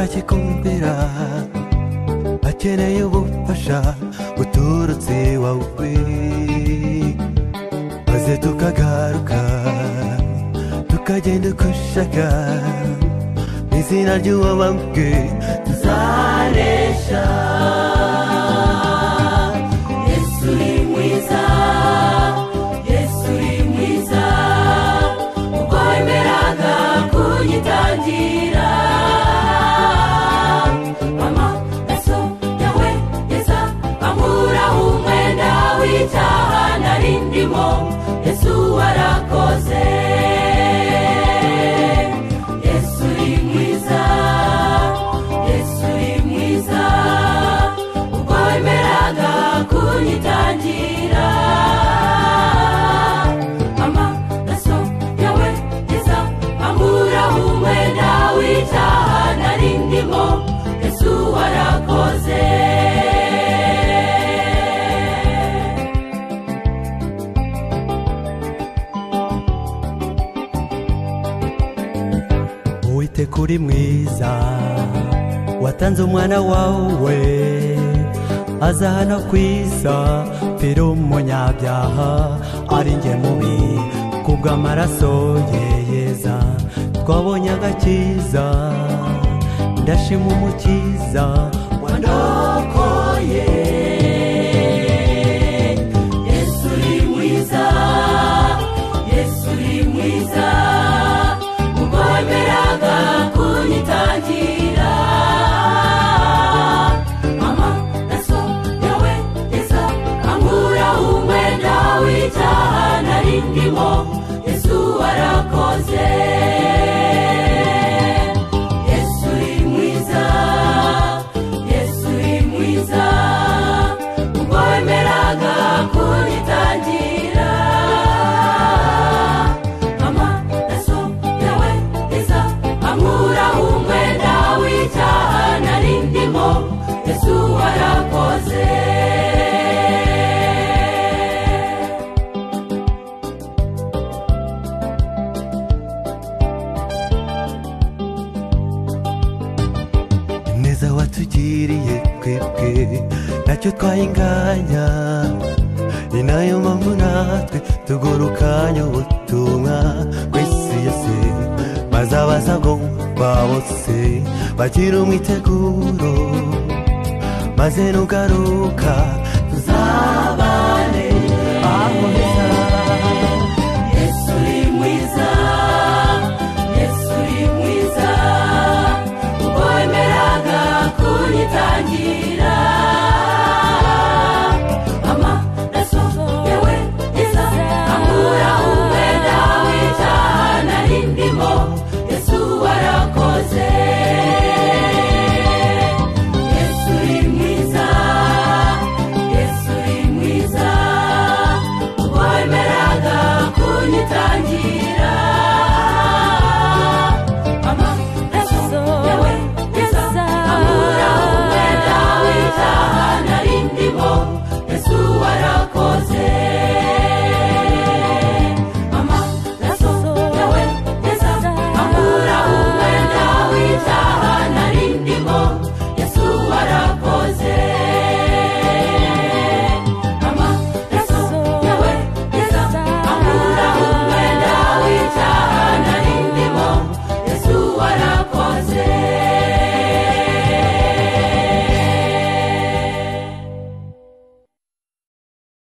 tukakikumvira akeneye ubufasha buturutse iwawe maze tukagaruka tukagenda uko ushaka izina ry'uwabambwe tuzanesha Yesu uri mwiza Yesu uri mwiza uko wemeraga kunyitangira amaraso yawe yeza ankuraho umwenda w'icyaha nari ndimo Yesu warakoze Yesu uri mwiza Yesu uri mwiza uko wemeraga kunyitangira amaraso yawe yeza ankuraho umwenda w'icyaha nari ndimo Yesu warakoze Uwiteka uri mwiza watanze umwana wawe aza hano kwisa pera umunyabyaha ari njye mubi kubw'amaraso ye yeza twabonye agakiza ndashima umukiza wandokoye Yesu uri mwiza Yesu uri mwiza uko wemeraga kunyitangira amaraso yawe yeza ankuraho umwenda w'icyaha nari ndimo Yesu warakoze Yesu uri mwiza Yesu uri mwiza uko wemeraga kunyitangira amaraso yawe yeza ankuraho umwenda w'icyaha nari ndimo Yesu warakoze neza watugiriye twebwe ntacyo twayinganya ni nayo mpamvu natwe tugurukanya ubutumwa kw'isi yose maze abazagomba bose bagira umwiteguro maze nugaruka tuzabane aho